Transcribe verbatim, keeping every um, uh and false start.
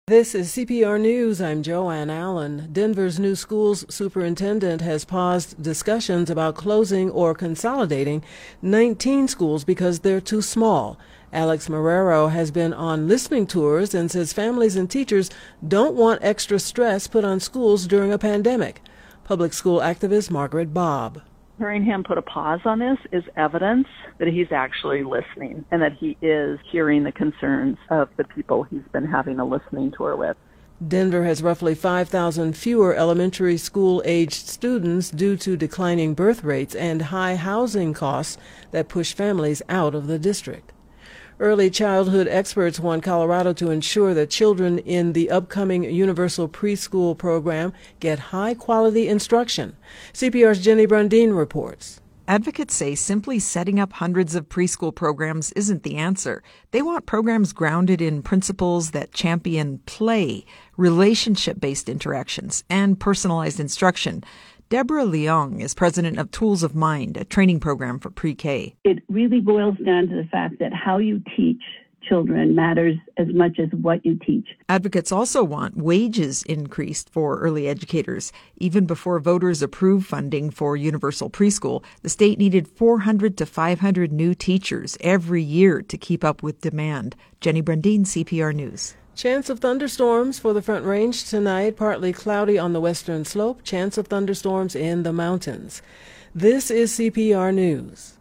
This is C P R News. I'm Joanne Allen. Denver's new schools superintendent has paused discussions about closing or consolidating nineteen schools because they're too small. Alex Marrero has been on listening tours and says families and teachers don't want extra stress put on schools during a pandemic. Public school activist Margaret Bobb. Hearing him put a pause on this is evidence that he's actually listening and that he is hearing the concerns of the people he's been having a listening tour with. Denver has roughly five thousand fewer elementary school-aged students due to declining birth rates and high housing costs that push families out of the district. Early childhood experts want Colorado to ensure that children in the upcoming universal preschool program get high-quality instruction. C P R's Jenny Brundin reports. Advocates say simply setting up hundreds of preschool programs isn't the answer. They want programs grounded in principles that champion play, relationship-based interactions, and personalized instruction. Deborah Leong is president of Tools of Mind, a training program for pre-K. It really boils down to the fact that how you teach children matters as much as what you teach. Advocates also want wages increased for early educators. Even before voters approved funding for universal preschool, the state needed four hundred to five hundred new teachers every year to keep up with demand. Jenny Brundin, C P R News. Chance of thunderstorms for the Front Range tonight, partly cloudy on the western slope, chance of thunderstorms in the mountains. This is C P R News.